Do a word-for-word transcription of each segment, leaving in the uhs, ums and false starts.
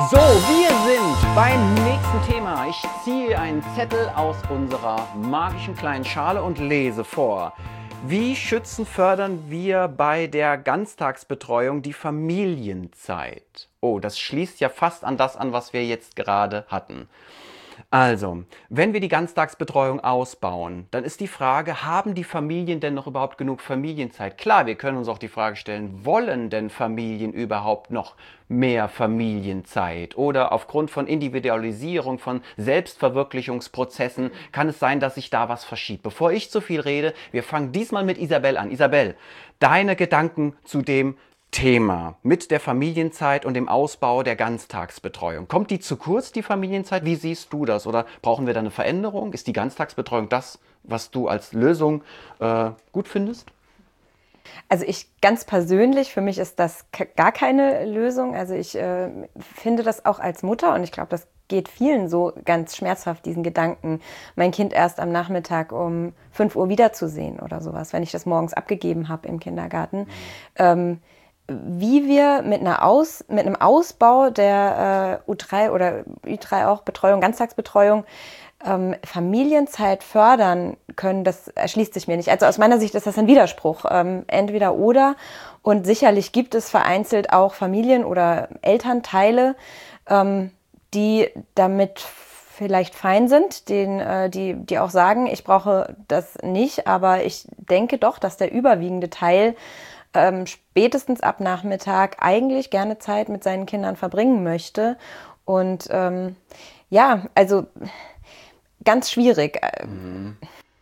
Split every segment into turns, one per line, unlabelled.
So, wir sind beim nächsten Thema. Ich ziehe einen Zettel aus unserer magischen kleinen Schale und lese vor. Wie schützen, fördern wir bei der Ganztagsbetreuung die Familienzeit? Oh, das schließt ja fast an das an, was wir jetzt gerade hatten. Also, wenn wir die Ganztagsbetreuung ausbauen, dann ist die Frage, haben die Familien denn noch überhaupt genug Familienzeit? Klar, wir können uns auch die Frage stellen, wollen denn Familien überhaupt noch mehr Familienzeit? Oder aufgrund von Individualisierung, von Selbstverwirklichungsprozessen kann es sein, dass sich da was verschiebt. Bevor ich zu viel rede, wir fangen diesmal mit Isabel an. Isabel, deine Gedanken zu dem Thema mit der Familienzeit und dem Ausbau der Ganztagsbetreuung. Kommt die zu kurz, die Familienzeit? Wie siehst du das? Oder brauchen wir da eine Veränderung? Ist die Ganztagsbetreuung das, was du als Lösung äh, gut findest?
Also ich ganz persönlich, für mich ist das gar keine Lösung. Also ich äh, finde das auch als Mutter und ich glaube, das geht vielen so ganz schmerzhaft, diesen Gedanken, mein Kind erst am Nachmittag um fünf Uhr wiederzusehen oder sowas, wenn ich das morgens abgegeben habe im Kindergarten. Mhm. Ähm, wie wir mit, einer Aus, mit einem Ausbau der äh, U drei oder Ü drei auch Betreuung, Ganztagsbetreuung, ähm, Familienzeit fördern können, das erschließt sich mir nicht. Also aus meiner Sicht ist das ein Widerspruch, ähm, entweder oder. Und sicherlich gibt es vereinzelt auch Familien oder Elternteile, ähm, die damit vielleicht fein sind, den, äh, die, die auch sagen, ich brauche das nicht, aber ich denke doch, dass der überwiegende Teil Ähm, spätestens ab Nachmittag eigentlich gerne Zeit mit seinen Kindern verbringen möchte. Und ähm, ja, also ganz schwierig.
Mhm.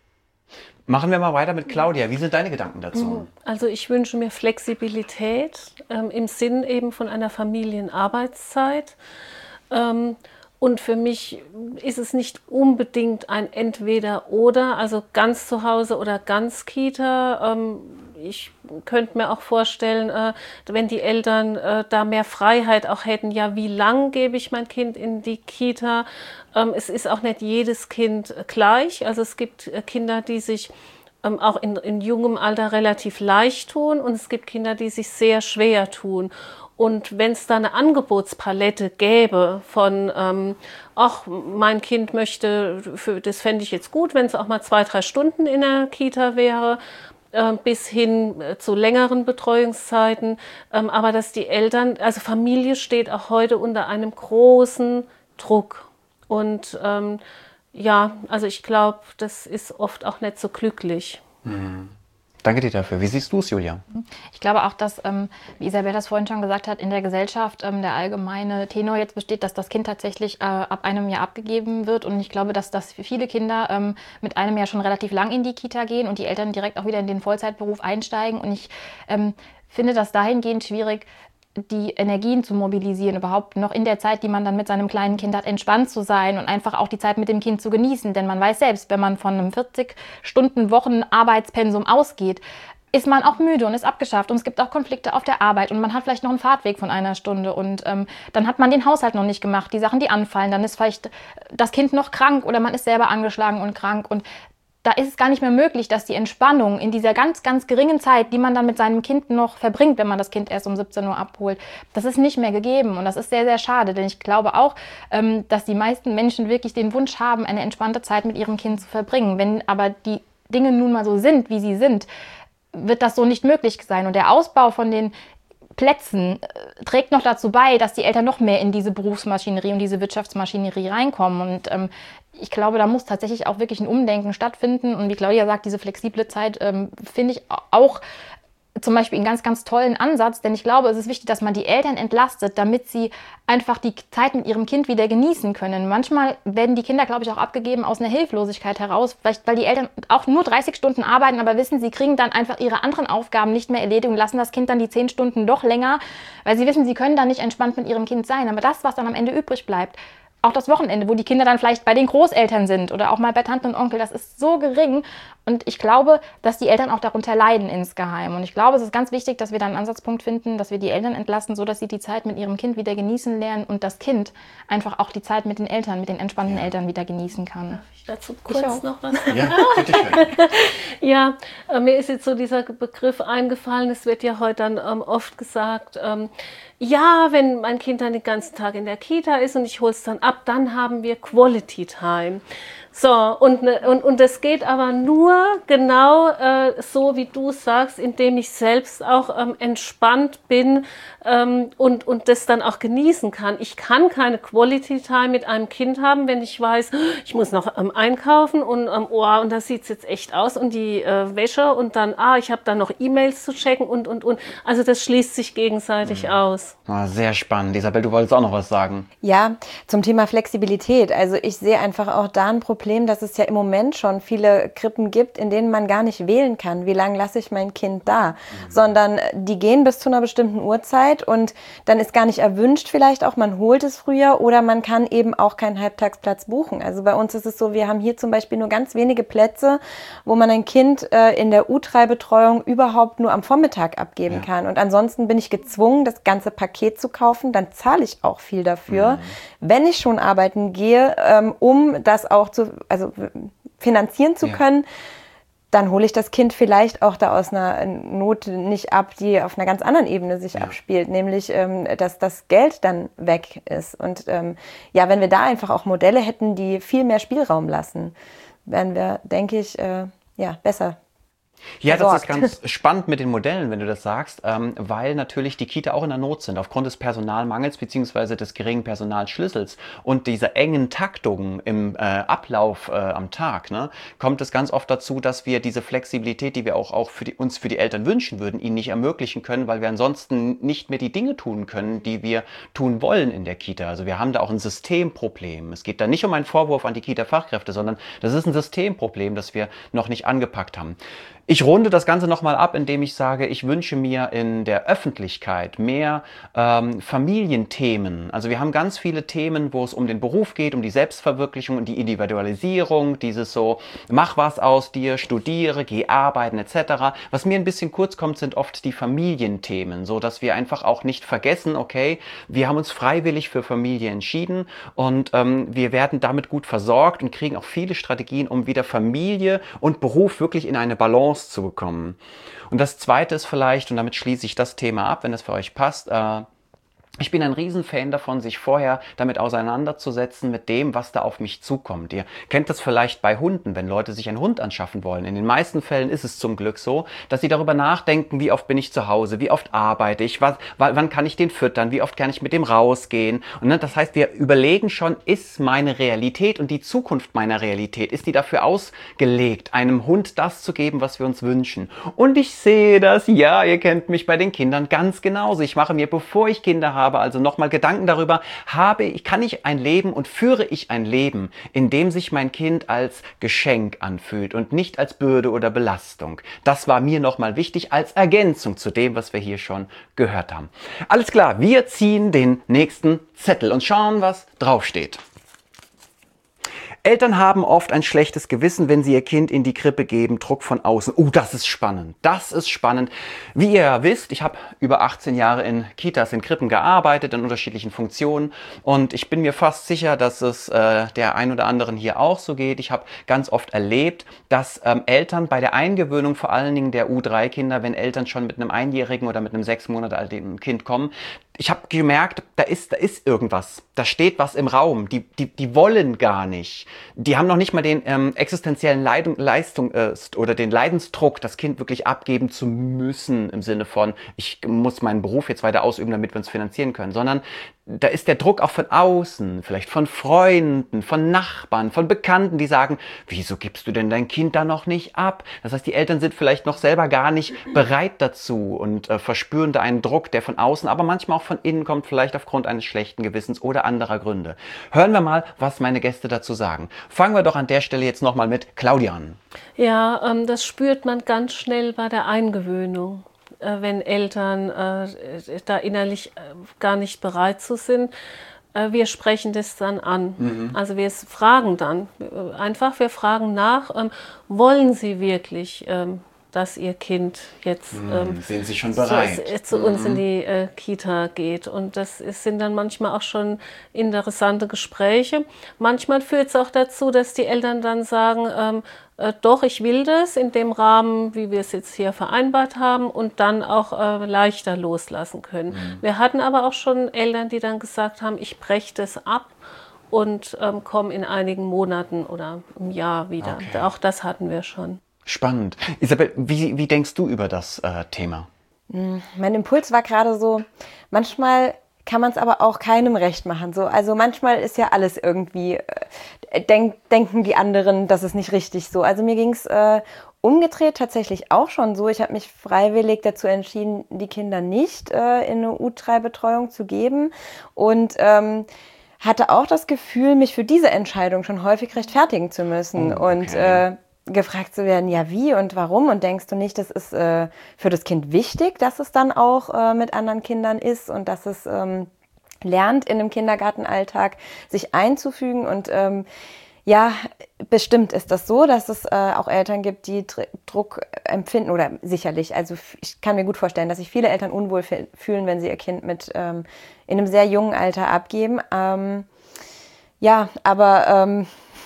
Machen wir mal weiter mit Claudia. Wie sind deine Gedanken dazu?
Also ich wünsche mir Flexibilität ähm, im Sinn eben von einer Familienarbeitszeit. Ähm, Und für mich ist es nicht unbedingt ein Entweder-Oder, also ganz zu Hause oder ganz Kita. Ich könnte mir auch vorstellen, wenn die Eltern da mehr Freiheit auch hätten, ja, wie lang gebe ich mein Kind in die Kita? Es ist auch nicht jedes Kind gleich. Also es gibt Kinder, die sich auch in, in jungem Alter relativ leicht tun und es gibt Kinder, die sich sehr schwer tun. Und wenn es da eine Angebotspalette gäbe von, ähm, ach, mein Kind möchte, für, das fände ich jetzt gut, wenn es auch mal zwei, drei Stunden in der Kita wäre, äh, bis hin äh, zu längeren Betreuungszeiten. Ähm, aber dass die Eltern, also Familie steht auch heute unter einem großen Druck. Und ähm, ja, also ich glaube, das ist oft auch nicht so glücklich.
Mhm. Danke dir dafür. Wie siehst du es, Julia?
Ich glaube auch, dass, ähm, wie Isabel das vorhin schon gesagt hat, in der Gesellschaft ähm, der allgemeine Tenor jetzt besteht, dass das Kind tatsächlich äh, ab einem Jahr abgegeben wird. Und ich glaube, dass, dass viele Kinder ähm, mit einem Jahr schon relativ lang in die Kita gehen und die Eltern direkt auch wieder in den Vollzeitberuf einsteigen. Und ich ähm, finde das dahingehend schwierig, die Energien zu mobilisieren, überhaupt noch in der Zeit, die man dann mit seinem kleinen Kind hat, entspannt zu sein und einfach auch die Zeit mit dem Kind zu genießen. Denn man weiß selbst, wenn man von einem vierzig-Stunden-Wochen-Arbeitspensum ausgeht, ist man auch müde und ist abgeschafft und es gibt auch Konflikte auf der Arbeit und man hat vielleicht noch einen Fahrtweg von einer Stunde und ähm, dann hat man den Haushalt noch nicht gemacht, die Sachen, die anfallen, dann ist vielleicht das Kind noch krank oder man ist selber angeschlagen und krank und da ist es gar nicht mehr möglich, dass die Entspannung in dieser ganz, ganz geringen Zeit, die man dann mit seinem Kind noch verbringt, wenn man das Kind erst um siebzehn Uhr abholt, das ist nicht mehr gegeben. Und das ist sehr, sehr schade, denn ich glaube auch, dass die meisten Menschen wirklich den Wunsch haben, eine entspannte Zeit mit ihrem Kind zu verbringen. Wenn aber die Dinge nun mal so sind, wie sie sind, wird das so nicht möglich sein. Und der Ausbau von den Plätzen äh, trägt noch dazu bei, dass die Eltern noch mehr in diese Berufsmaschinerie und diese Wirtschaftsmaschinerie reinkommen. Und ähm, ich glaube, da muss tatsächlich auch wirklich ein Umdenken stattfinden. Und wie Claudia sagt, diese flexible Zeit ähm, finde ich auch zum Beispiel einen ganz, ganz tollen Ansatz. Denn ich glaube, es ist wichtig, dass man die Eltern entlastet, damit sie einfach die Zeit mit ihrem Kind wieder genießen können. Manchmal werden die Kinder, glaube ich, auch abgegeben aus einer Hilflosigkeit heraus, vielleicht weil die Eltern auch nur dreißig Stunden arbeiten, aber wissen, sie kriegen dann einfach ihre anderen Aufgaben nicht mehr erledigt und lassen das Kind dann die zehn Stunden doch länger, weil sie wissen, sie können dann nicht entspannt mit ihrem Kind sein. Aber das, was dann am Ende übrig bleibt, auch das Wochenende, wo die Kinder dann vielleicht bei den Großeltern sind oder auch mal bei Tante und Onkel, das ist so gering. Und ich glaube, dass die Eltern auch darunter leiden insgeheim. Und ich glaube, es ist ganz wichtig, dass wir da einen Ansatzpunkt finden, dass wir die Eltern entlasten, sodass sie die Zeit mit ihrem Kind wieder genießen lernen und das Kind einfach auch die Zeit mit den Eltern, mit den entspannten ja. Eltern wieder genießen kann.
Darf ich dazu kurz ich noch was?
Ja, bitte schön.
Ja, äh, mir ist jetzt so dieser Begriff eingefallen, es wird ja heute dann ähm, oft gesagt, ähm, ja, wenn mein Kind dann den ganzen Tag in der Kita ist und ich hole es dann ab, dann haben wir Quality Time. So, und, und, und das geht aber nur genau äh, so, wie du sagst, indem ich selbst auch ähm, entspannt bin ähm, und, und das dann auch genießen kann. Ich kann keine Quality Time mit einem Kind haben, wenn ich weiß, ich muss noch ähm, einkaufen und ähm, oh, und das sieht jetzt echt aus und die äh, Wäsche und dann, ah, ich habe dann noch E-Mails zu checken und, und, und. Also das schließt sich gegenseitig mhm. aus.
Ah, sehr spannend. Isabel, du wolltest auch noch was sagen.
Ja, zum Thema Flexibilität. Also ich sehe einfach auch da ein Problem, dass es ja im Moment schon viele Krippen gibt, in denen man gar nicht wählen kann, wie lange lasse ich mein Kind da, mhm. sondern die gehen bis zu einer bestimmten Uhrzeit und dann ist gar nicht erwünscht vielleicht auch, man holt es früher oder man kann eben auch keinen Halbtagsplatz buchen. Also bei uns ist es so, wir haben hier zum Beispiel nur ganz wenige Plätze, wo man ein Kind äh, in der U drei Betreuung überhaupt nur am Vormittag abgeben ja. kann. Und ansonsten bin ich gezwungen, das ganze Paket zu kaufen, dann zahle ich auch viel dafür, mhm. wenn ich schon arbeiten gehe, ähm, um das auch zu, also finanzieren zu ja. können, dann hole ich das Kind vielleicht auch da aus einer Not nicht ab, die auf einer ganz anderen Ebene sich ja. abspielt, nämlich, ähm, dass das Geld dann weg ist. Und ähm, ja, wenn wir da einfach auch Modelle hätten, die viel mehr Spielraum lassen, wären wir, denke ich, äh, ja, besser.
Ja, das ist ganz spannend mit den Modellen, wenn du das sagst, ähm, weil natürlich die Kita auch in der Not sind, aufgrund des Personalmangels bzw. des geringen Personalschlüssels und dieser engen Taktung im äh, Ablauf äh, am Tag, ne, kommt es ganz oft dazu, dass wir diese Flexibilität, die wir auch, auch für die, uns für die Eltern wünschen würden, ihnen nicht ermöglichen können, weil wir ansonsten nicht mehr die Dinge tun können, die wir tun wollen in der Kita. Also wir haben da auch ein Systemproblem. Es geht da nicht um einen Vorwurf an die Kita-Fachkräfte, sondern das ist ein Systemproblem, das wir noch nicht angepackt haben. Ich runde das Ganze nochmal ab, indem ich sage, ich wünsche mir in der Öffentlichkeit mehr ähm, Familienthemen. Also wir haben ganz viele Themen, wo es um den Beruf geht, um die Selbstverwirklichung und die Individualisierung, dieses so, mach was aus dir, studiere, geh arbeiten et cetera. Was mir ein bisschen kurz kommt, sind oft die Familienthemen, so dass wir einfach auch nicht vergessen, okay, wir haben uns freiwillig für Familie entschieden und ähm, wir werden damit gut versorgt und kriegen auch viele Strategien, um wieder Familie und Beruf wirklich in eine Balance zu bekommen. Und das Zweite ist vielleicht, und damit schließe ich das Thema ab, wenn das für euch passt, äh, ich bin ein Riesenfan davon, sich vorher damit auseinanderzusetzen mit dem, was da auf mich zukommt. Ihr kennt das vielleicht bei Hunden, wenn Leute sich einen Hund anschaffen wollen. In den meisten Fällen ist es zum Glück so, dass sie darüber nachdenken, wie oft bin ich zu Hause, wie oft arbeite ich, was, wann kann ich den füttern, wie oft kann ich mit dem rausgehen. Und ne, das heißt, wir überlegen schon, ist meine Realität und die Zukunft meiner Realität, ist die dafür ausgelegt, einem Hund das zu geben, was wir uns wünschen. Und ich sehe das, ja, ihr kennt mich bei den Kindern ganz genauso. Ich mache mir, bevor ich Kinder habe, also nochmal Gedanken darüber, habe ich, kann ich ein Leben und führe ich ein Leben, in dem sich mein Kind als Geschenk anfühlt und nicht als Bürde oder Belastung. Das war mir nochmal wichtig als Ergänzung zu dem, was wir hier schon gehört haben. Alles klar, wir ziehen den nächsten Zettel und schauen, was draufsteht. Eltern haben oft ein schlechtes Gewissen, wenn sie ihr Kind in die Krippe geben, Druck von außen. Oh, das ist spannend, das ist spannend. Wie ihr ja wisst, ich habe über achtzehn Jahre in Kitas, in Krippen gearbeitet, in unterschiedlichen Funktionen und ich bin mir fast sicher, dass es äh, der ein oder anderen hier auch so geht. Ich habe ganz oft erlebt, dass ähm, Eltern bei der Eingewöhnung, vor allen Dingen der U drei Kinder, wenn Eltern schon mit einem Einjährigen oder mit einem sechs Monate alten Kind kommen, ich habe gemerkt, da ist, da ist irgendwas, da steht was im Raum, die, die, die wollen gar nicht. Die haben noch nicht mal den ähm, existenziellen Leidung, Leistung äh, oder den Leidensdruck, das Kind wirklich abgeben zu müssen, im Sinne von, ich muss meinen Beruf jetzt weiter ausüben, damit wir uns finanzieren können, sondern da ist der Druck auch von außen, vielleicht von Freunden, von Nachbarn, von Bekannten, die sagen, wieso gibst du denn dein Kind da noch nicht ab? Das heißt, die Eltern sind vielleicht noch selber gar nicht bereit dazu und äh, verspüren da einen Druck, der von außen, aber manchmal auch von innen kommt, vielleicht aufgrund eines schlechten Gewissens oder anderer Gründe. Hören wir mal, was meine Gäste dazu sagen. Fangen wir doch an der Stelle jetzt nochmal mit Claudia an.
Ja, ähm, das spürt man ganz schnell bei der Eingewöhnung, wenn Eltern äh, da innerlich äh, gar nicht bereit zu sind. äh, wir sprechen das dann an. Mhm. Also wir fragen dann äh, einfach, wir fragen nach, ähm, wollen Sie wirklich, ähm, dass Ihr Kind jetzt ähm,
sind Sie schon bereit?
zu, zu uns mhm. in die äh, Kita geht. Und das ist, sind dann manchmal auch schon interessante Gespräche. Manchmal führt es auch dazu, dass die Eltern dann sagen, ähm, äh, doch, ich will das in dem Rahmen, wie wir es jetzt hier vereinbart haben, und dann auch äh, leichter loslassen können. Mhm. Wir hatten aber auch schon Eltern, die dann gesagt haben, ich breche das ab und ähm, komme in einigen Monaten oder im Jahr wieder. Okay. Auch das hatten wir schon.
Spannend. Isabel, wie, wie denkst du über das äh, Thema?
Mein Impuls war gerade so, manchmal kann man es aber auch keinem recht machen. So, also manchmal ist ja alles irgendwie, äh, denk, denken die anderen, das ist nicht richtig so. Also mir ging es äh, umgedreht tatsächlich auch schon so. Ich habe mich freiwillig dazu entschieden, die Kinder nicht äh, in eine U drei Betreuung zu geben und ähm, hatte auch das Gefühl, mich für diese Entscheidung schon häufig rechtfertigen zu müssen. Oh, okay. Und äh, gefragt zu werden, ja wie und warum, und denkst du nicht, das ist äh, für das Kind wichtig, dass es dann auch äh, mit anderen Kindern ist und dass es ähm, lernt, in einem Kindergartenalltag sich einzufügen. Und ähm, ja, bestimmt ist das so, dass es äh, auch Eltern gibt, die Dr- Druck empfinden, oder sicherlich, also ich kann mir gut vorstellen, dass sich viele Eltern unwohl f- fühlen, wenn sie ihr Kind mit ähm, in einem sehr jungen Alter abgeben. Ähm, ja, aber ähm,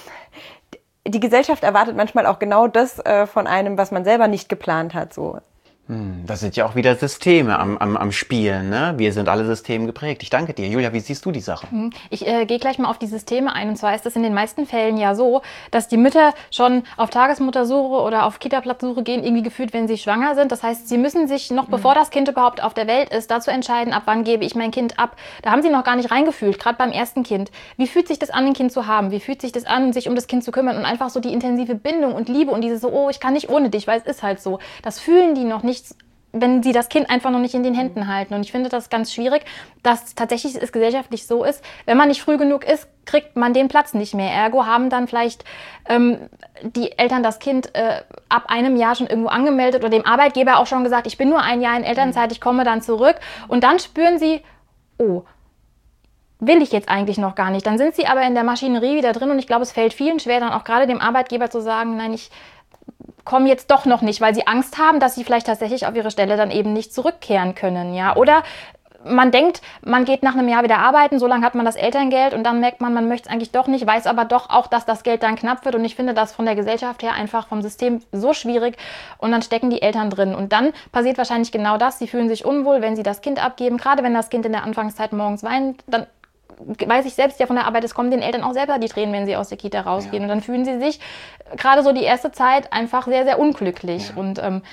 die Gesellschaft erwartet manchmal auch genau das äh, von einem, was man selber nicht geplant hat. So.
Hm, da sind ja auch wieder Systeme am, am, am Spielen, ne? Wir sind alle systemgeprägt. Ich danke dir. Julia, wie siehst du die Sache?
Ich äh, gehe gleich mal auf die Systeme ein. Und zwar ist es in den meisten Fällen ja so, dass die Mütter schon auf Tagesmuttersuche oder auf Kita-Platzsuche gehen, irgendwie gefühlt, wenn sie schwanger sind. Das heißt, sie müssen sich noch, mhm. bevor das Kind überhaupt auf der Welt ist, dazu entscheiden, ab wann gebe ich mein Kind ab. Da haben sie noch gar nicht reingefühlt, gerade beim ersten Kind. Wie fühlt sich das an, ein Kind zu haben? Wie fühlt sich das an, sich um das Kind zu kümmern? Und einfach so die intensive Bindung und Liebe und dieses so, oh, ich kann nicht ohne dich, weil es ist halt so. Das fühlen die noch nicht, wenn sie das Kind einfach noch nicht in den Händen halten. Und ich finde das ganz schwierig, dass tatsächlich es gesellschaftlich so ist, wenn man nicht früh genug ist, kriegt man den Platz nicht mehr. Ergo haben dann vielleicht ähm, die Eltern das Kind äh, ab einem Jahr schon irgendwo angemeldet oder dem Arbeitgeber auch schon gesagt, ich bin nur ein Jahr in Elternzeit, ich komme dann zurück. Und dann spüren sie, oh, will ich jetzt eigentlich noch gar nicht. Dann sind sie aber in der Maschinerie wieder drin und ich glaube, es fällt vielen schwer, dann auch gerade dem Arbeitgeber zu sagen, nein, ich kommen jetzt doch noch nicht, weil sie Angst haben, dass sie vielleicht tatsächlich auf ihre Stelle dann eben nicht zurückkehren können, ja. Oder man denkt, man geht nach einem Jahr wieder arbeiten, so lange hat man das Elterngeld und dann merkt man, man möchte es eigentlich doch nicht, weiß aber doch auch, dass das Geld dann knapp wird und ich finde das von der Gesellschaft her einfach vom System so schwierig und dann stecken die Eltern drin und dann passiert wahrscheinlich genau das, sie fühlen sich unwohl, wenn sie das Kind abgeben, gerade wenn das Kind in der Anfangszeit morgens weint, dann weiß ich selbst ja von der Arbeit, es kommen den Eltern auch selber die Tränen, wenn sie aus der Kita rausgehen. Ja. Und dann fühlen sie sich gerade so die erste Zeit einfach sehr, sehr unglücklich. Ja. Und ähm,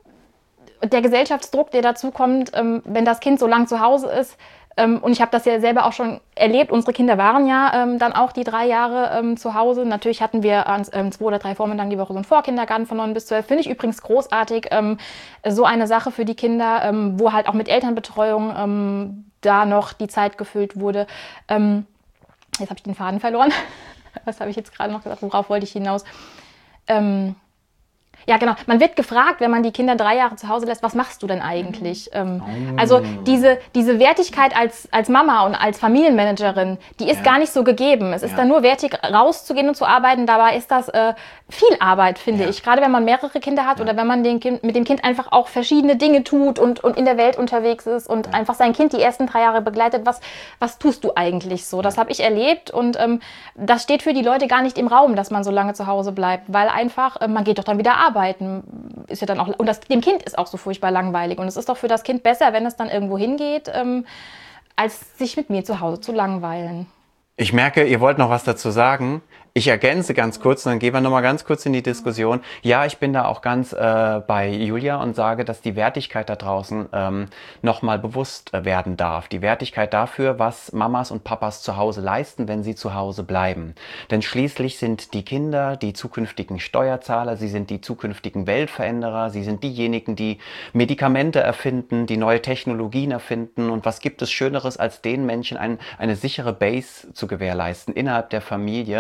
der Gesellschaftsdruck, der dazu kommt, ähm, wenn das Kind so lang zu Hause ist, ähm, und ich habe das ja selber auch schon erlebt, unsere Kinder waren ja ähm, dann auch die drei Jahre ähm, zu Hause. Natürlich hatten wir ähm, zwei oder drei Vormittagen die Woche so einen Vorkindergarten von neun bis zwölf. Finde ich übrigens großartig. Ähm, so eine Sache für die Kinder, ähm, wo halt auch mit Elternbetreuung ähm, da noch die Zeit gefüllt wurde. Ähm, jetzt habe ich den Faden verloren. Was habe ich jetzt gerade noch gesagt? Worauf wollte ich hinaus? Ähm, ja, genau. Man wird gefragt, wenn man die Kinder drei Jahre zu Hause lässt, was machst du denn eigentlich? Ähm, oh. Also diese, diese Wertigkeit als, als Mama und als Familienmanagerin, die ist ja. gar nicht so gegeben. Es ist ja. dann nur wertig, rauszugehen und zu arbeiten. Dabei ist das äh, viel Arbeit, finde ja. ich. Gerade wenn man mehrere Kinder hat ja. oder wenn man den kind, mit dem Kind einfach auch verschiedene Dinge tut und, und in der Welt unterwegs ist und ja. einfach sein Kind die ersten drei Jahre begleitet. Was, was tust du eigentlich so? Das habe ich erlebt und ähm, das steht für die Leute gar nicht im Raum, dass man so lange zu Hause bleibt, weil einfach, äh, man geht doch dann wieder arbeiten. Ist ja dann auch, und das, dem Kind ist auch so furchtbar langweilig. Und es ist doch für das Kind besser, wenn es dann irgendwo hingeht, ähm, als sich mit mir zu Hause zu langweilen.
Ich merke, ihr wollt noch was dazu sagen. Ich ergänze ganz kurz und dann gehen wir nochmal ganz kurz in die Diskussion. Ja, ich bin da auch ganz äh, bei Julia und sage, dass die Wertigkeit da draußen ähm, nochmal bewusst äh, werden darf. Die Wertigkeit dafür, was Mamas und Papas zu Hause leisten, wenn sie zu Hause bleiben. Denn schließlich sind die Kinder die zukünftigen Steuerzahler, sie sind die zukünftigen Weltveränderer, sie sind diejenigen, die Medikamente erfinden, die neue Technologien erfinden. Und was gibt es Schöneres, als den Menschen ein, eine sichere Base zu gewährleisten innerhalb der Familie? Und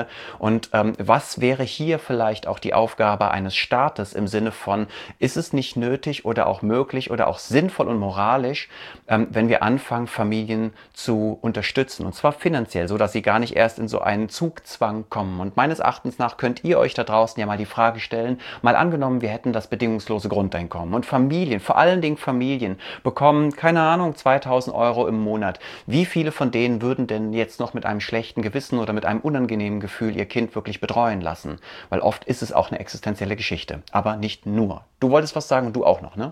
Und ähm, was wäre hier vielleicht auch die Aufgabe eines Staates im Sinne von, ist es nicht nötig oder auch möglich oder auch sinnvoll und moralisch, ähm, wenn wir anfangen, Familien zu unterstützen, und zwar finanziell, so dass sie gar nicht erst in so einen Zugzwang kommen. Und meines Erachtens nach könnt ihr euch da draußen ja mal die Frage stellen, mal angenommen, wir hätten das bedingungslose Grundeinkommen und Familien, vor allen Dingen Familien, bekommen, keine Ahnung, zweitausend Euro im Monat. Wie viele von denen würden denn jetzt noch mit einem schlechten Gewissen oder mit einem unangenehmen Gefühl ihr Kind wirklich betreuen lassen? Weil oft ist es auch eine existenzielle Geschichte, aber nicht nur. Du wolltest was sagen und du auch noch, ne?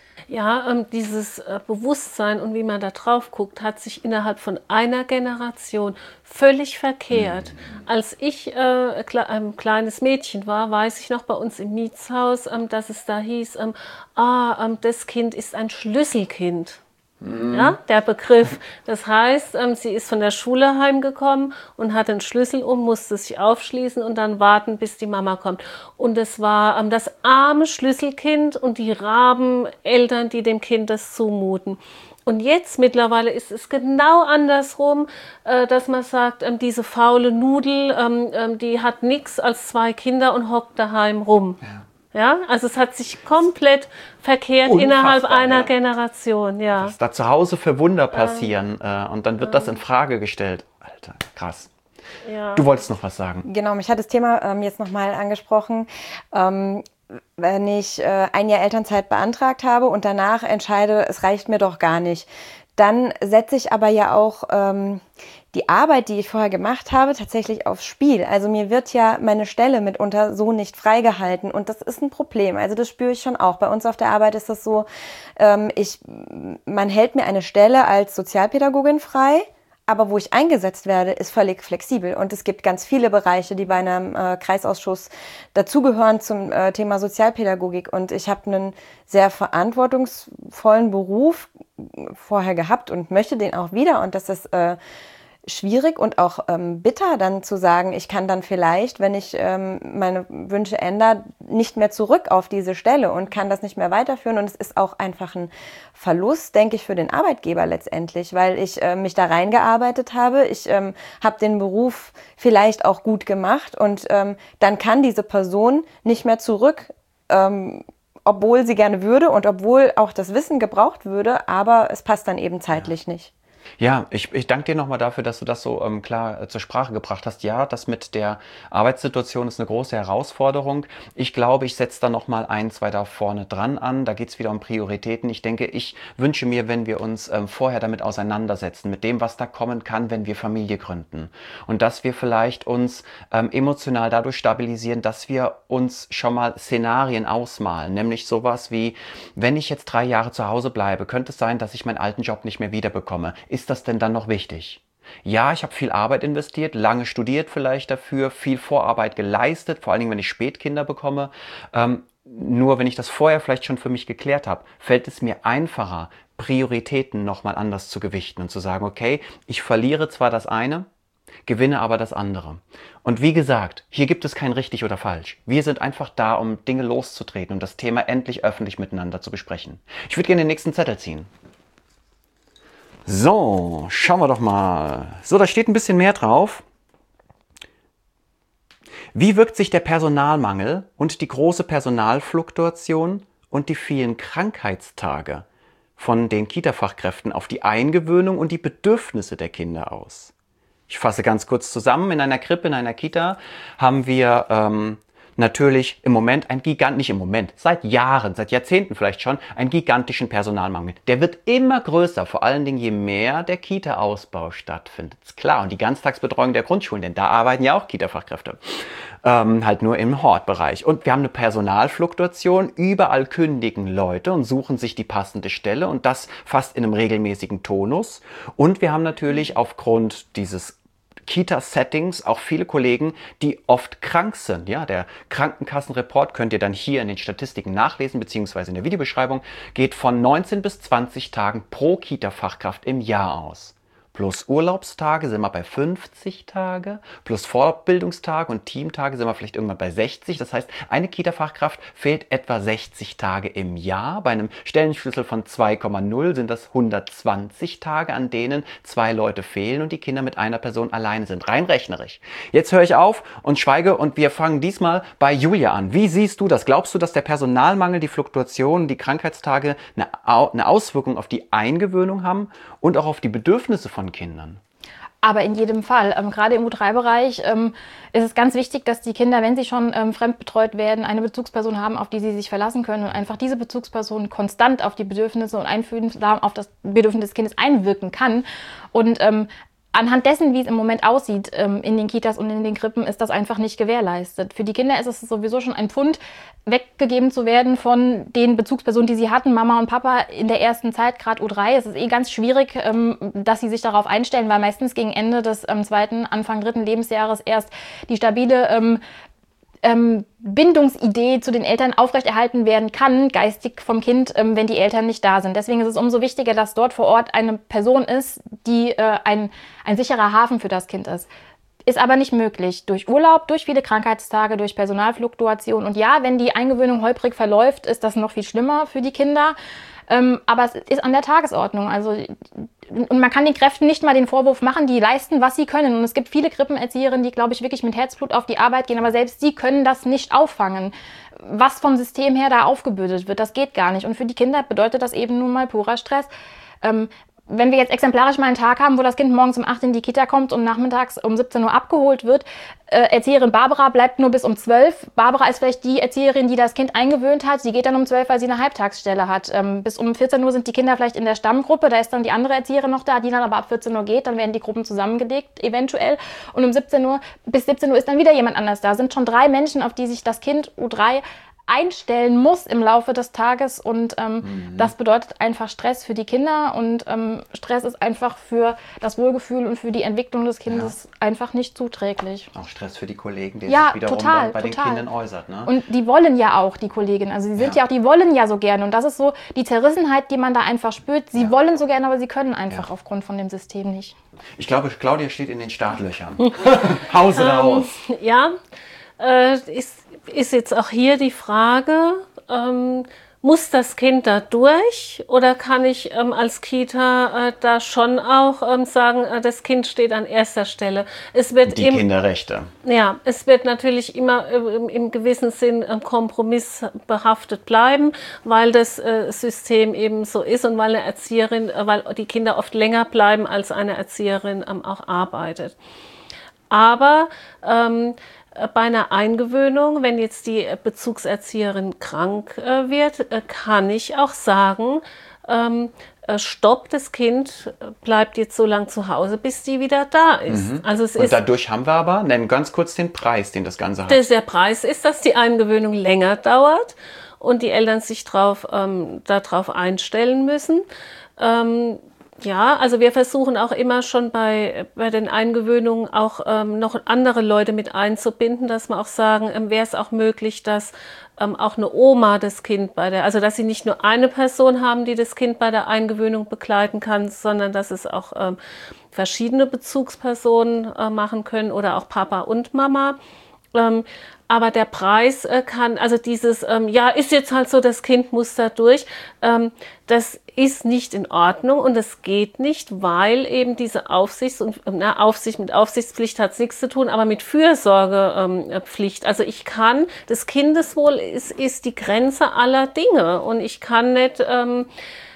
Ja, ähm, dieses äh, Bewusstsein und wie man da drauf guckt, hat sich innerhalb von einer Generation völlig verkehrt. Mhm. Als ich äh, kle ein kleines Mädchen war, weiß ich noch bei uns im Mietshaus, ähm, dass es da hieß, ähm, ah, ähm, das Kind ist ein Schlüsselkind. Ja, der Begriff. Das heißt, ähm, sie ist von der Schule heimgekommen und hat den Schlüssel um, musste sich aufschließen und dann warten, bis die Mama kommt. Und es war ähm, das arme Schlüsselkind und die Rabeneltern, die dem Kind das zumuten. Und jetzt mittlerweile ist es genau andersrum, äh, dass man sagt, ähm, diese faule Nudel, ähm, ähm, die hat nichts als zwei Kinder und hockt daheim rum. Ja. Ja, also es hat sich komplett verkehrt Unfassbar, innerhalb einer ja. Generation. Ja.
Dass da zu Hause für Wunder passieren ähm, äh, und dann wird ähm, das in Frage gestellt. Alter, krass. Ja. Du wolltest noch was sagen.
Genau, mich hat das Thema ähm, jetzt nochmal angesprochen. Ähm, wenn ich äh, ein Jahr Elternzeit beantragt habe und danach entscheide, es reicht mir doch gar nicht, dann setze ich aber ja auch ähm, die Arbeit, die ich vorher gemacht habe, tatsächlich aufs Spiel. Also mir wird ja meine Stelle mitunter so nicht freigehalten und das ist ein Problem. Also das spüre ich schon auch. Bei uns auf der Arbeit ist das so, ähm, ich, man hält mir eine Stelle als Sozialpädagogin frei, aber wo ich eingesetzt werde, ist völlig flexibel. Und es gibt ganz viele Bereiche, die bei einem äh, Kreisausschuss dazugehören zum äh, Thema Sozialpädagogik. Und ich habe einen sehr verantwortungsvollen Beruf vorher gehabt und möchte den auch wieder. Und das ist äh, schwierig und auch ähm, bitter, dann zu sagen, ich kann dann vielleicht, wenn ich ähm, meine Wünsche ändere, nicht mehr zurück auf diese Stelle und kann das nicht mehr weiterführen. Und es ist auch einfach ein Verlust, denke ich, für den Arbeitgeber letztendlich, weil ich äh, mich da reingearbeitet habe. Ich ähm, habe den Beruf vielleicht auch gut gemacht und ähm, dann kann diese Person nicht mehr zurück, ähm, obwohl sie gerne würde und obwohl auch das Wissen gebraucht würde, aber es passt dann eben zeitlich ja. nicht.
Ja, ich, ich danke dir nochmal dafür, dass du das so ähm, klar äh, zur Sprache gebracht hast. Ja, das mit der Arbeitssituation ist eine große Herausforderung. Ich glaube, ich setze da nochmal ein, zwei da vorne dran an. Da geht es wieder um Prioritäten. Ich denke, ich wünsche mir, wenn wir uns ähm, vorher damit auseinandersetzen, mit dem, was da kommen kann, wenn wir Familie gründen. Und dass wir vielleicht uns ähm, emotional dadurch stabilisieren, dass wir uns schon mal Szenarien ausmalen. Nämlich sowas wie, wenn ich jetzt drei Jahre zu Hause bleibe, könnte es sein, dass ich meinen alten Job nicht mehr wiederbekomme. Ist das denn dann noch wichtig? Ja, ich habe viel Arbeit investiert, lange studiert vielleicht dafür, viel Vorarbeit geleistet, vor allen Dingen, wenn ich Spätkinder bekomme. Ähm, nur wenn ich das vorher vielleicht schon für mich geklärt habe, fällt es mir einfacher, Prioritäten nochmal anders zu gewichten und zu sagen, okay, ich verliere zwar das eine, gewinne aber das andere. Und wie gesagt, hier gibt es kein richtig oder falsch. Wir sind einfach da, um Dinge loszutreten und das Thema endlich öffentlich miteinander zu besprechen. Ich würde gerne den nächsten Zettel ziehen. So, schauen wir doch mal. So, da steht ein bisschen mehr drauf. Wie wirkt sich der Personalmangel und die große Personalfluktuation und die vielen Krankheitstage von den Kita-Fachkräften auf die Eingewöhnung und die Bedürfnisse der Kinder aus? Ich fasse ganz kurz zusammen. In einer Krippe, in einer Kita haben wir ähm, natürlich im Moment ein Gigant, nicht im Moment, seit Jahren, seit Jahrzehnten vielleicht schon, einen gigantischen Personalmangel. Der wird immer größer, vor allen Dingen je mehr der Kita-Ausbau stattfindet. Ist klar, und die Ganztagsbetreuung der Grundschulen, denn da arbeiten ja auch Kita-Fachkräfte. Ähm, halt nur im Hortbereich. Und wir haben eine Personalfluktuation, überall kündigen Leute und suchen sich die passende Stelle und das fast in einem regelmäßigen Tonus. Und wir haben natürlich aufgrund dieses Kita-Settings auch viele Kollegen, die oft krank sind. Ja, der Krankenkassenreport könnt ihr dann hier in den Statistiken nachlesen, beziehungsweise in der Videobeschreibung, geht von neunzehn bis zwanzig Tagen pro Kita-Fachkraft im Jahr aus. plus Urlaubstage sind wir bei fünfzig Tage, plus Fortbildungstage und Teamtage sind wir vielleicht irgendwann bei sechzig. Das heißt, eine Kita-Fachkraft fehlt etwa sechzig Tage im Jahr. Bei einem Stellenschlüssel von zwei Komma null sind das hundertzwanzig Tage, an denen zwei Leute fehlen und die Kinder mit einer Person alleine sind. Rein rechnerisch. Jetzt höre ich auf und schweige und wir fangen diesmal bei Julia an. Wie siehst du das? Glaubst du, dass der Personalmangel, die Fluktuation, die Krankheitstage eine, eine Auswirkung auf die Eingewöhnung haben und auch auf die Bedürfnisse von Kindern?
Aber in jedem Fall, ähm, gerade im U drei Bereich ähm, ist es ganz wichtig, dass die Kinder, wenn sie schon ähm, fremdbetreut werden, eine Bezugsperson haben, auf die sie sich verlassen können und einfach diese Bezugsperson konstant auf die Bedürfnisse und Einfühlungsgaben auf das Bedürfnis des Kindes einwirken kann. Und ähm, anhand dessen, wie es im Moment aussieht ähm, in den Kitas und in den Krippen, ist das einfach nicht gewährleistet. Für die Kinder ist es sowieso schon ein Pfund, weggegeben zu werden von den Bezugspersonen, die sie hatten, Mama und Papa in der ersten Zeit, gerade U drei. Es ist eh ganz schwierig, ähm, dass sie sich darauf einstellen, weil meistens gegen Ende des ähm, zweiten, Anfang dritten Lebensjahres erst die stabile ähm, ähm, Bindungsidee zu den Eltern aufrechterhalten werden kann, geistig vom Kind, ähm, wenn die Eltern nicht da sind. Deswegen ist es umso wichtiger, dass dort vor Ort eine Person ist, die äh, ein, ein sicherer Hafen für das Kind ist. Ist aber nicht möglich. Durch Urlaub, durch viele Krankheitstage, durch Personalfluktuation. Und ja, wenn die Eingewöhnung holprig verläuft, ist das noch viel schlimmer für die Kinder. Ähm, aber es ist an der Tagesordnung. Also, und man kann den Kräften nicht mal den Vorwurf machen, die leisten, was sie können. Und es gibt viele Krippenerzieherinnen, die, glaube ich, wirklich mit Herzblut auf die Arbeit gehen. Aber selbst sie können das nicht auffangen, was vom System her da aufgebürdet wird. Das geht gar nicht. Und für die Kinder bedeutet das eben nun mal purer Stress. Ähm, Wenn wir jetzt exemplarisch mal einen Tag haben, wo das Kind morgens um acht in die Kita kommt und nachmittags um siebzehn Uhr abgeholt wird, äh, Erzieherin Barbara bleibt nur bis um zwölf. Barbara ist vielleicht die Erzieherin, die das Kind eingewöhnt hat. Sie geht dann um zwölf, weil sie eine Halbtagsstelle hat. Ähm, bis um vierzehn Uhr sind die Kinder vielleicht in der Stammgruppe. Da ist dann die andere Erzieherin noch da, die dann aber ab vierzehn Uhr geht. Dann werden die Gruppen zusammengelegt, eventuell. Und um siebzehn Uhr, bis siebzehn Uhr ist dann wieder jemand anders da. Sind schon drei Menschen, auf die sich das Kind U drei einstellen muss im Laufe des Tages und ähm, mhm. das bedeutet einfach Stress für die Kinder und ähm, Stress ist einfach für das Wohlgefühl und für die Entwicklung des Kindes ja. einfach nicht zuträglich.
Auch Stress für die Kollegen, der
ja,
sich wiederum
total,
bei
total.
den Kindern äußert. Ne?
Und die wollen ja auch, die Kolleginnen, also sie sind ja. ja auch, die wollen ja so gerne und das ist so die Zerrissenheit, die man da einfach spürt. Sie ja. wollen so gerne, aber sie können einfach ja. aufgrund von dem System nicht.
Ich glaube, Claudia steht in den Startlöchern. Haus oder Haus?
Ähm, ja, äh, ist ist jetzt auch hier die Frage, ähm, muss das Kind da durch oder kann ich ähm, als Kita äh, da schon auch ähm, sagen, äh, das Kind steht an erster Stelle? Es wird
die
im,
Kinderrechte.
Ja, es wird natürlich immer äh, im, im gewissen Sinn äh, kompromissbehaftet bleiben, weil das äh, System eben so ist und weil eine Erzieherin, äh, weil die Kinder oft länger bleiben, als eine Erzieherin ähm, auch arbeitet. Aber ähm, bei einer Eingewöhnung, wenn jetzt die Bezugserzieherin krank äh, wird, äh, kann ich auch sagen, ähm, äh, stopp, das Kind bleibt jetzt so lange zu Hause, bis die wieder da ist.
Mhm.
Also es
Und
ist,
dadurch haben wir aber, nennen ganz kurz den Preis, den das Ganze hat.
Das, der Preis ist, dass die Eingewöhnung länger dauert und die Eltern sich drauf, ähm, darauf einstellen müssen. Ähm, Ja, also wir versuchen auch immer schon bei, bei den Eingewöhnungen auch ähm, noch andere Leute mit einzubinden, dass wir auch sagen, ähm, wäre es auch möglich, dass ähm, auch eine Oma das Kind bei der, also dass sie nicht nur eine Person haben, die das Kind bei der Eingewöhnung begleiten kann, sondern dass es auch ähm, verschiedene Bezugspersonen äh, machen können oder auch Papa und Mama. Ähm, aber der Preis äh, kann, also dieses, ähm, ja, ist jetzt halt so, das Kind muss da durch, ähm, das ist nicht in Ordnung und das geht nicht, weil eben diese Aufsichts- und, na, Aufsicht mit Aufsichtspflicht hat nichts zu tun, aber mit Fürsorgepflicht. Ähm, also ich kann, das Kindeswohl ist, ist die Grenze aller Dinge und ich kann nicht ähm,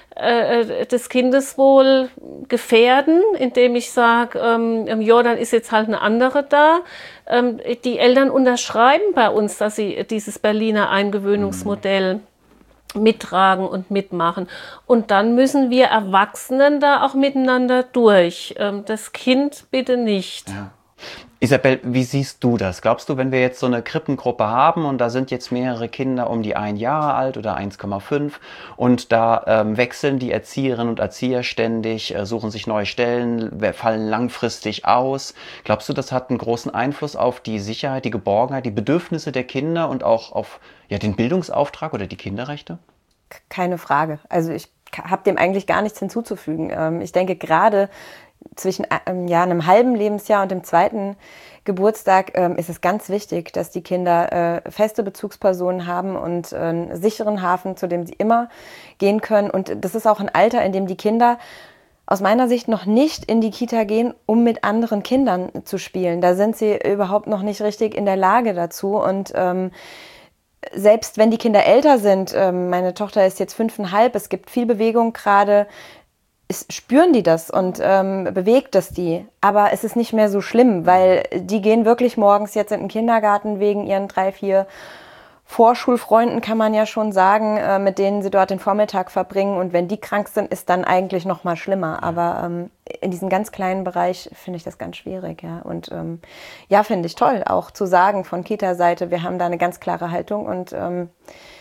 äh, das Kindeswohl gefährden, indem ich sage, ähm, ja, dann ist jetzt halt eine andere da. Ähm, die Eltern unterschreiben bei uns, dass sie dieses Berliner Eingewöhnungsmodell mhm. mittragen und mitmachen. Und dann müssen wir Erwachsenen da auch miteinander durch. Ähm, das Kind bitte nicht.
Ja. Isabel, wie siehst du das? Glaubst du, wenn wir jetzt so eine Krippengruppe haben und da sind jetzt mehrere Kinder um die ein Jahre alt oder eins Komma fünf und da ähm, wechseln die Erzieherinnen und Erzieher ständig, äh, suchen sich neue Stellen, fallen langfristig aus. Glaubst du, das hat einen großen Einfluss auf die Sicherheit, die Geborgenheit, die Bedürfnisse der Kinder und auch auf ja, den Bildungsauftrag oder die Kinderrechte?
Keine Frage. Also ich habe dem eigentlich gar nichts hinzuzufügen. Ich denke, gerade zwischen ähm, ja, einem halben Lebensjahr und dem zweiten Geburtstag ähm, ist es ganz wichtig, dass die Kinder äh, feste Bezugspersonen haben und äh, einen sicheren Hafen, zu dem sie immer gehen können. Und das ist auch ein Alter, in dem die Kinder aus meiner Sicht noch nicht in die Kita gehen, um mit anderen Kindern zu spielen. Da sind sie überhaupt noch nicht richtig in der Lage dazu. Und ähm, selbst wenn die Kinder älter sind, ähm, meine Tochter ist jetzt fünfeinhalb, es gibt viel Bewegung gerade, ist, spüren die das und ähm, bewegt es die. Aber es ist nicht mehr so schlimm, weil die gehen wirklich morgens jetzt in den Kindergarten wegen ihren drei, vier Vorschulfreunden, kann man ja schon sagen, äh, mit denen sie dort den Vormittag verbringen. Und wenn die krank sind, ist dann eigentlich noch mal schlimmer. Aber ähm, in diesem ganz kleinen Bereich finde ich das ganz schwierig. Ja. Und ähm, ja, finde ich toll, auch zu sagen von Kita-Seite, wir haben da eine ganz klare Haltung. Und ähm,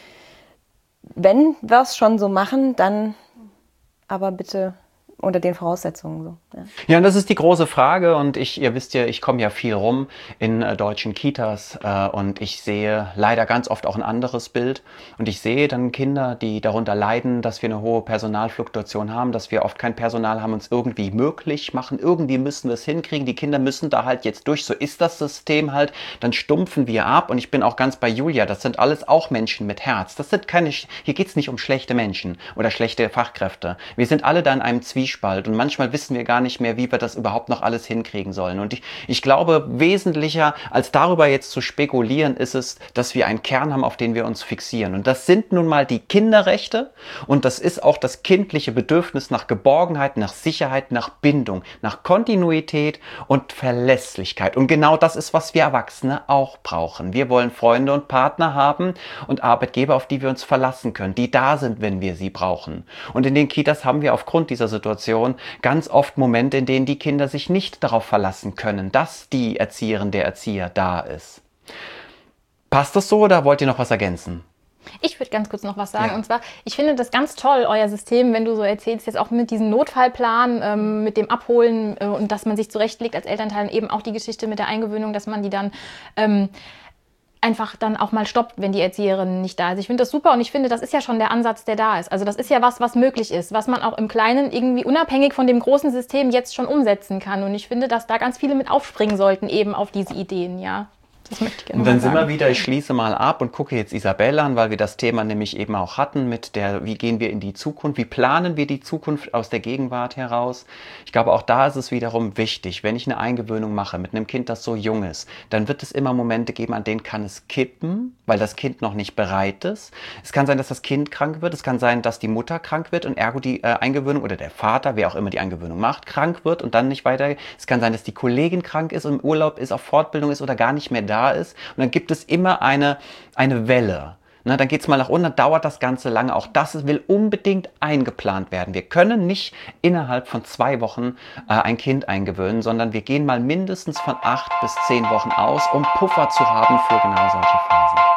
wenn wir es schon so machen, dann aber bitte unter den Voraussetzungen so. Ja.
Ja, und das ist die große Frage und ich, ihr wisst ja, ich komme ja viel rum in äh, deutschen Kitas äh, und ich sehe leider ganz oft auch ein anderes Bild und ich sehe dann Kinder, die darunter leiden, dass wir eine hohe Personalfluktuation haben, dass wir oft kein Personal haben, uns irgendwie möglich machen, irgendwie müssen wir es hinkriegen, die Kinder müssen da halt jetzt durch, so ist das System halt, dann stumpfen wir ab und ich bin auch ganz bei Julia, das sind alles auch Menschen mit Herz, das sind keine, hier geht es nicht um schlechte Menschen oder schlechte Fachkräfte, wir sind alle da in einem Zwiespalt. Und manchmal wissen wir gar nicht mehr, wie wir das überhaupt noch alles hinkriegen sollen. Und ich, ich glaube, wesentlicher als darüber jetzt zu spekulieren, ist es, dass wir einen Kern haben, auf den wir uns fixieren. Und das sind nun mal die Kinderrechte und das ist auch das kindliche Bedürfnis nach Geborgenheit, nach Sicherheit, nach Bindung, nach Kontinuität und Verlässlichkeit. Und genau das ist, was wir Erwachsene auch brauchen. Wir wollen Freunde und Partner haben und Arbeitgeber, auf die wir uns verlassen können, die da sind, wenn wir sie brauchen. Und in den Kitas haben wir aufgrund dieser Situation ganz oft Momente, in denen die Kinder sich nicht darauf verlassen können, dass die Erzieherin, der Erzieher da ist. Passt das so oder wollt ihr noch was ergänzen?
Ich würde ganz kurz noch was sagen.
Ja.
Und zwar, ich finde das ganz toll, euer System, wenn du so erzählst, jetzt auch mit diesem Notfallplan, ähm, mit dem Abholen äh, und dass man sich zurechtlegt als Elternteil, eben auch die Geschichte mit der Eingewöhnung, dass man die dann ähm, einfach dann auch mal stoppt, wenn die Erzieherin nicht da ist. Ich finde das super und ich finde, das ist ja schon der Ansatz, der da ist. Also das ist ja was, was möglich ist, was man auch im Kleinen irgendwie unabhängig von dem großen System jetzt schon umsetzen kann. Und ich finde, dass da ganz viele mit aufspringen sollten eben auf diese Ideen, ja. Das möchte ich gerne
Und dann
mal
sind
sagen.
wir wieder, ich schließe mal ab und gucke jetzt Isabelle an, weil wir das Thema nämlich eben auch hatten mit der, wie gehen wir in die Zukunft, wie planen wir die Zukunft aus der Gegenwart heraus. Ich glaube, auch da ist es wiederum wichtig, wenn ich eine Eingewöhnung mache mit einem Kind, das so jung ist, dann wird es immer Momente geben, an denen kann es kippen, weil das Kind noch nicht bereit ist. Es kann sein, dass das Kind krank wird, es kann sein, dass die Mutter krank wird und ergo die äh, Eingewöhnung oder der Vater, wer auch immer die Eingewöhnung macht, krank wird und dann nicht weiter. Es kann sein, dass die Kollegin krank ist und im Urlaub ist, auf Fortbildung ist oder gar nicht mehr da ist und dann gibt es immer eine, eine Welle. Na, dann geht es mal nach unten, dann dauert das Ganze lange. Auch das will unbedingt eingeplant werden. Wir können nicht innerhalb von zwei Wochen äh, ein Kind eingewöhnen, sondern wir gehen mal mindestens von acht bis zehn Wochen aus, um Puffer zu haben für genau solche Phasen.